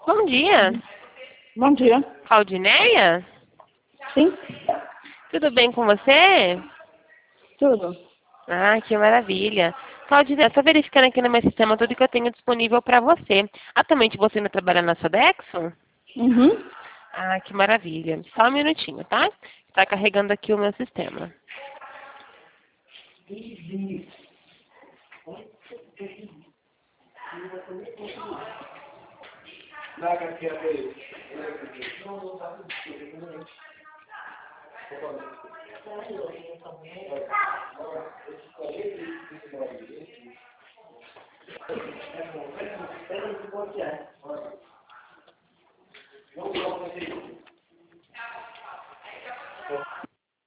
Bom dia. Bom dia. Claudineia? Sim? Tudo bem com você? Tudo. Ah, que maravilha. Claudineia, só verificando aqui no meu sistema tudo que eu tenho disponível para você. Atualmente você ainda trabalha na Sodexo? Uhum. Ah, que maravilha. Só um minutinho, tá? Está carregando aqui o meu sistema.